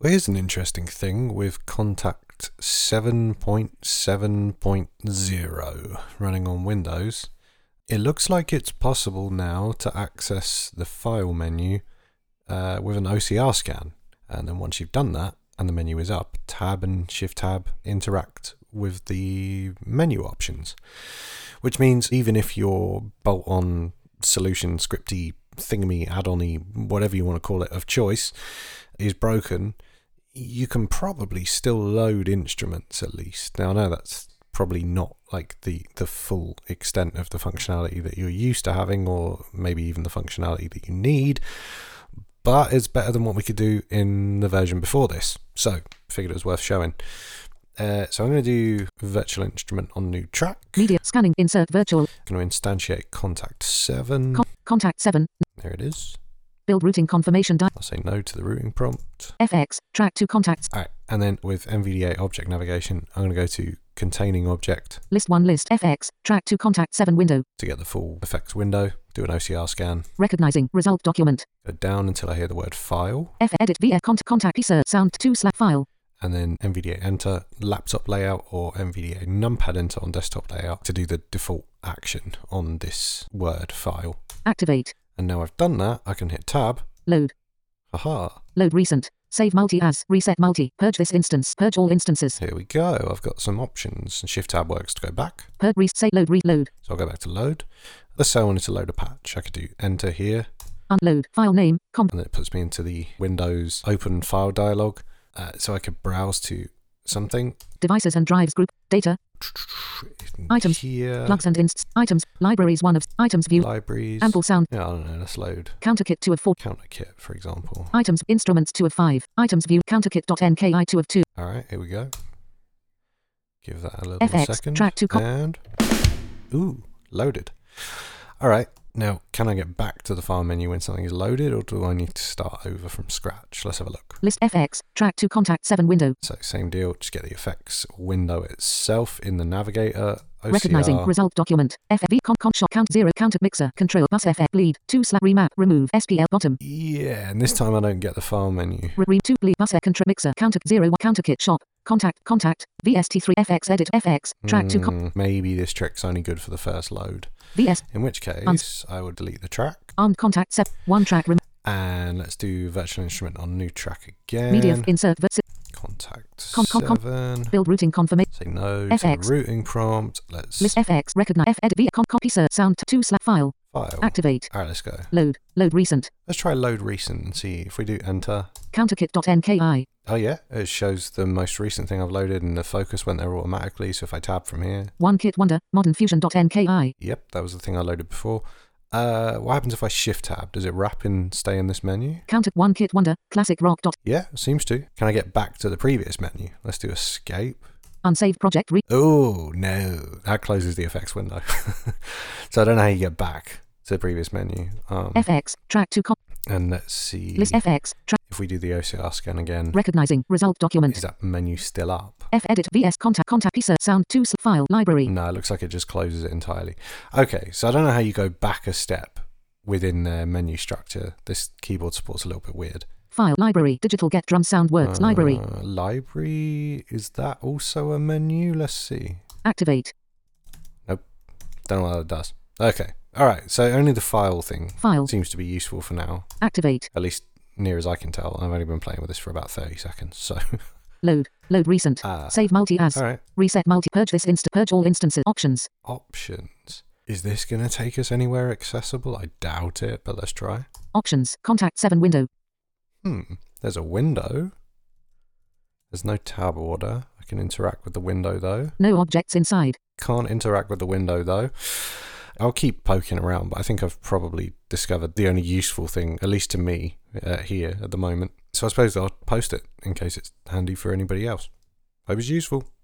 Well, here's an interesting thing with Contact 7.7.0 running on Windows. It looks like it's possible now to access the file menu with an OCR scan. And then once you've done that and the menu is up, Tab and Shift Tab interact with the menu options. Which means even if your bolt-on solution scripty thingamy add-on-y, whatever you want to call it, of choice is broken, you can probably still load instruments at least. Now I know that's probably not like the full extent of the functionality that you're used to having, or maybe even the functionality that you need, but it's better than what we could do in the version before this. So figured it was worth showing. So I'm going to do virtual instrument on new track. Media scanning, insert virtual. Going to instantiate Contact 7. Contact 7. There it is. Build routing confirmation. I'll say no to the routing prompt. FX, track to contacts. Alright, and then with NVDA object navigation, I'm going to go to containing object. List 1 list FX, track to contact 7 window. To get the full effects window, do an OCR scan. Recognizing result document. Go down until I hear the word file. F edit via contact insert sound 2/file. And then NVDA enter laptop layout or NVDA numpad enter on desktop layout to do the default action on this Word file. Activate. And now I've done that, I can hit tab. Load. Aha. Load recent. Save multi as. Reset multi. Purge this instance. Purge all instances. Here we go. I've got some options. And Shift tab works to go back. Purge reset load reload. So I'll go back to load. Let's say I wanted to load a patch. I could do enter here. Unload. File name. And then it puts me into the Windows open file dialog. So I could browse to something. Devices and drives group. Data. Items. Here. Plugs and insts. Items. Libraries 1 of. Items view. Libraries. Ample sound. Yeah, I don't know. Let's load. CounterKit 2 of 4. CounterKit, for example. Items. Instruments 2 of 5. Items view. CounterKit.nki 2 of 2. Alright, here we go. Give that a little FX, second. track to and ooh, loaded. Alright, now can I get back to the file menu when something is loaded, or do I need to start over from scratch? Let's have a look. List FX, track to contact 7 window. So same deal, just get the effects window itself in the navigator. OCR. Recognizing result document. FV shot count 0 counter mixer control bus FF bleed 2 remap remove SPL bottom. Yeah, and this time I don't get the file menu. Re 2 bleed bus control mixer counter 0 counterkit shop. Contact VST3 FX edit FX track to maybe this trick's only good for the first load. VS. In which case I will delete the track. Armed contact set 1 track and let's do virtual instrument on new track again. Media insert Contact 7. Build routing confirmation. Say no FX. to the routing prompt. Let's list FX recognize F edit via copy sound 2 file. Activate. Alright, let's go. Load recent. Let's try load recent and see if we do enter. CounterKit.nki. Oh yeah, it shows the most recent thing I've loaded and the focus went there automatically. So if I tab from here. OneKit Wonder modernfusion.nki. Yep, that was the thing I loaded before. What happens if I shift tab? Does it wrap and stay in this menu? Counter OneKit Wonder classic rock. Yeah, seems to. Can I get back to the previous menu? Let's do escape. Unsaved project. Oh no, that closes the effects window. So I don't know how you get back to the previous menu. FX track to and let's see. List FX track. If we do the OCR scan again. Recognizing result document. Is that menu still up? F edit VS contact insert sound 2 file library. No, it looks like it just closes it entirely. Okay, so I don't know how you go back a step within their menu structure. This keyboard support's a little bit weird. File library digital get drum sound works library. Library, is that also a menu? Let's see. Activate. Nope. Don't know what that does. Okay. Alright, so only the file thing File seems to be useful for now. Activate. At least near as I can tell. I've only been playing with this for about 30 seconds, so. Load recent. Save multi as. Alright. Reset multi. Purge this purge all instances. Options. Is this going to take us anywhere accessible? I doubt it, but let's try. Options. Contact 7 window. There's a window. There's no tab order. I can interact with the window though. No objects inside. Can't interact with the window though. I'll keep poking around, but I think I've probably discovered the only useful thing, at least to me, here at the moment. So I suppose I'll post it in case it's handy for anybody else. Hope it's useful.